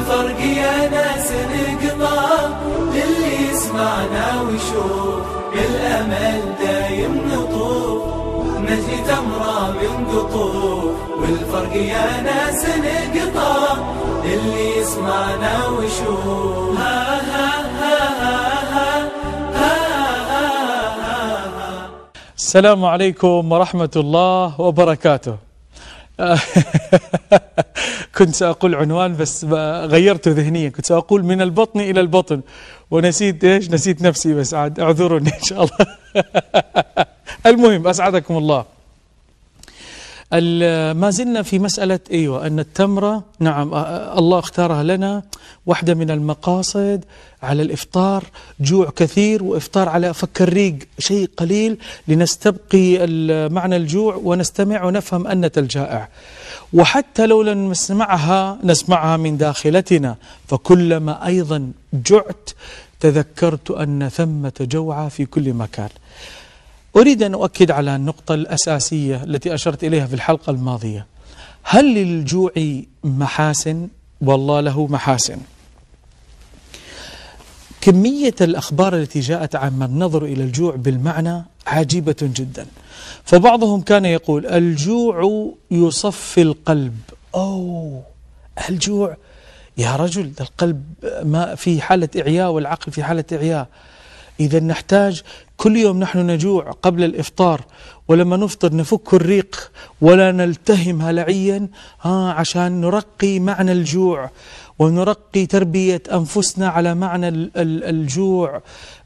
والفرق يا ناس نقطع للي يسمعنا ويشوف بالأمل دايم نطوف نجي تمرة من قطوف. والفرق يا ناس نقطع للي يسمعنا ويشوف. ها ها ها ها ها ها. السلام عليكم ورحمة الله وبركاته. كنت سأقول عنوان بس غيرته ذهنيا، كنت سأقول من البطن إلى البطن ونسيت إيش؟ نسيت نفسي، بس عاد اعذروني إن شاء الله. المهم أسعدكم الله. ما زلنا في مسألة أن التمرة نعم الله اختارها لنا واحدة من المقاصد على الإفطار، جوع كثير وإفطار على فك الريق شيء قليل لنستبقي معنى الجوع ونستمع ونفهم أنة الجائع. وحتى لو لم نسمعها من داخلتنا، فكلما أيضا جعت تذكرت أن ثمة جوعى في كل مكان. أريد أن أؤكد على النقطة الأساسية التي أشرت إليها في الحلقة الماضية. هل للجوع محاسن؟ والله له محاسن. كمية الأخبار التي جاءت عن النظر إلى الجوع بالمعنى عجيبة جدا. فبعضهم كان يقول الجوع يصفي القلب. الجوع يا رجل، القلب ما في حالة إعياء والعقل في حالة إعياء. إذا نحتاج كل يوم نحن نجوع قبل الإفطار، ولما نفطر نفك الريق ولا نلتهم هلعيا عشان نرقي معنى الجوع ونرقي تربية أنفسنا على معنى الجوع،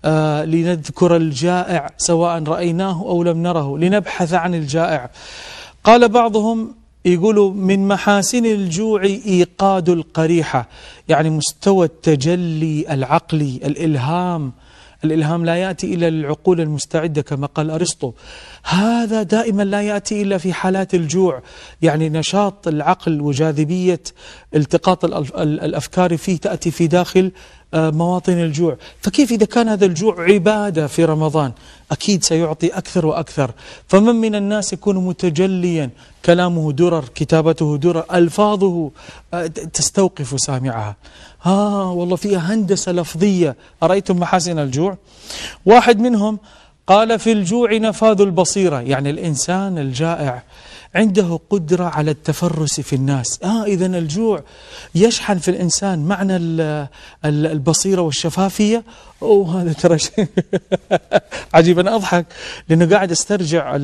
لنذكر الجائع سواء رأيناه أو لم نره، لنبحث عن الجائع. قال بعضهم يقولوا من محاسن الجوع إيقاد القريحة، يعني مستوى التجلي العقلي، الإلهام لا يأتي إلا للعقول المستعدة كما قال أرسطو. هذا دائما لا يأتي إلا في حالات الجوع، يعني نشاط العقل وجاذبية التقاط الأفكار فيه تأتي في داخل مواطن الجوع. فكيف إذا كان هذا الجوع عبادة في رمضان؟ أكيد سيعطي أكثر وأكثر. فمن من الناس يكون متجليا، كلامه درر، كتابته درر، ألفاظه تستوقف سامعها. والله فيها هندسة لفظية. أرأيتم محاسن الجوع؟ واحد منهم قال في الجوع نفاذ البصيرة، يعني الإنسان الجائع عنده قدرة على التفرس في الناس. إذن الجوع يشحن في الإنسان معنى البصيرة والشفافية. هذا ترى شيء عجيب. أنا أضحك لأنه قاعد أسترجع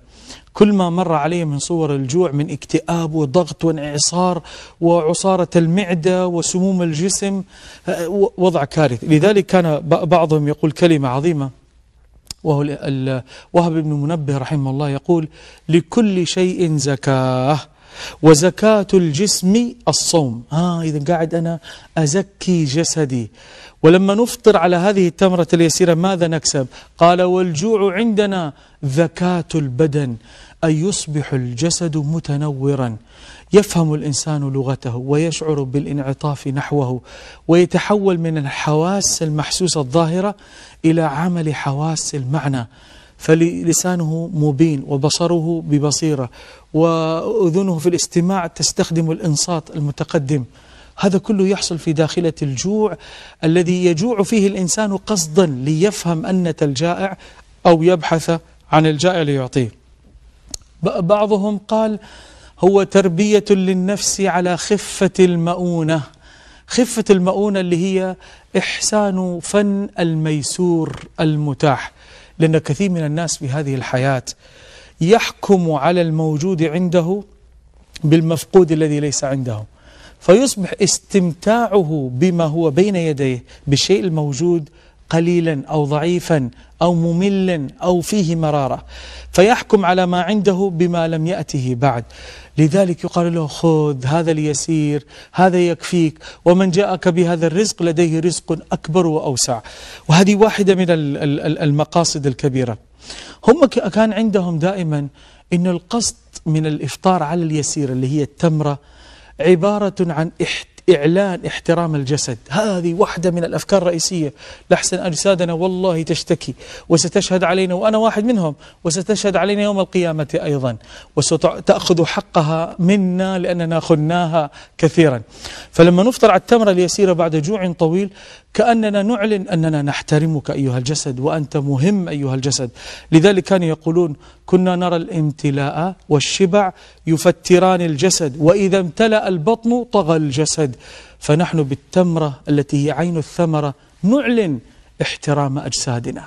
كل ما مر علي من صور الجوع من اكتئاب وضغط وانعصار وعصارة المعدة وسموم الجسم، وضع كارثي. لذلك كان بعضهم يقول كلمة عظيمة، وهو وهب بن منبه رحمه الله يقول لكل شيء زكاة، وزكاة الجسم الصوم. إذا قاعد أنا أزكي جسدي. ولما نفطر على هذه التمرة اليسيرة ماذا نكسب؟ قال والجوع عندنا ذكاة البدن، أي يصبح الجسد متنورا، يفهم الإنسان لغته ويشعر بالانعطاف نحوه، ويتحول من الحواس المحسوسة الظاهرة إلى عمل حواس المعنى. فلسانه مبين وبصره ببصيرة وأذنه في الاستماع تستخدم الإنصات المتقدم. هذا كله يحصل في داخلة الجوع الذي يجوع فيه الإنسان قصدا ليفهم أنة الجائع أو يبحث عن الجائع ليعطيه. بعضهم قال هو تربية للنفس على خفة المؤونة. خفة المؤونة اللي هي إحسان فن الميسور المتاح، لأن كثير من الناس في هذه الحياة يحكم على الموجود عنده بالمفقود الذي ليس عنده، فيصبح استمتاعه بما هو بين يديه بالشيء الموجود قليلا أو ضعيفا أو مملا أو فيه مرارة، فيحكم على ما عنده بما لم يأته بعد. لذلك يقال له خذ هذا اليسير، هذا يكفيك، ومن جاءك بهذا الرزق لديه رزق أكبر وأوسع. وهذه واحدة من المقاصد الكبيرة. هم كان عندهم دائما إن القصد من الإفطار على اليسير اللي هي التمرة عبارة عن إعلان احترام الجسد. هذه واحدة من الأفكار الرئيسية. لحسن أجسادنا والله تشتكي وستشهد علينا، وأنا واحد منهم، وستشهد علينا يوم القيامة أيضا، وستأخذ حقها منا لأننا خناها كثيرا. فلما نفطر على التمرة اليسيرة بعد جوع طويل كأننا نعلن أننا نحترمك أيها الجسد، وأنت مهم أيها الجسد. لذلك كانوا يقولون: كنا نرى الامتلاء والشبع يفتران الجسد، وإذا امتلأ البطن طغى الجسد. فنحن بالتمرة التي هي عين الثمرة نعلن احترام أجسادنا.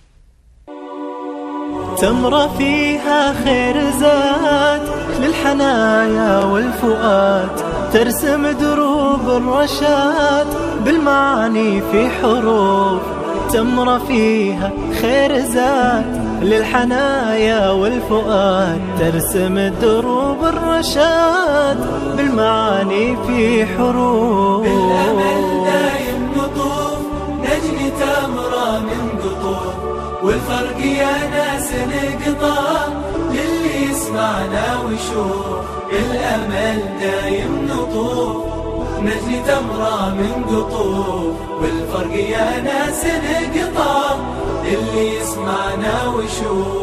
تمرة فيها خير زاد للحنايا والفؤاد، ترسم دروب الرشاد بالمعاني في حروف. تمرة فيها خير زاد للحنايا والفؤاد، ترسم دروب الرشاد بالمعاني في حروف. بالأمل دايم نطوف نجني تمرة من قطوف، والفرق يا ناس نقطع للي يسمعنا ويشوف. الأمل دايم نطوف نجني تمرة من قطوف، والفرق يا ناس نقطع للي يسمعنا ويشوف.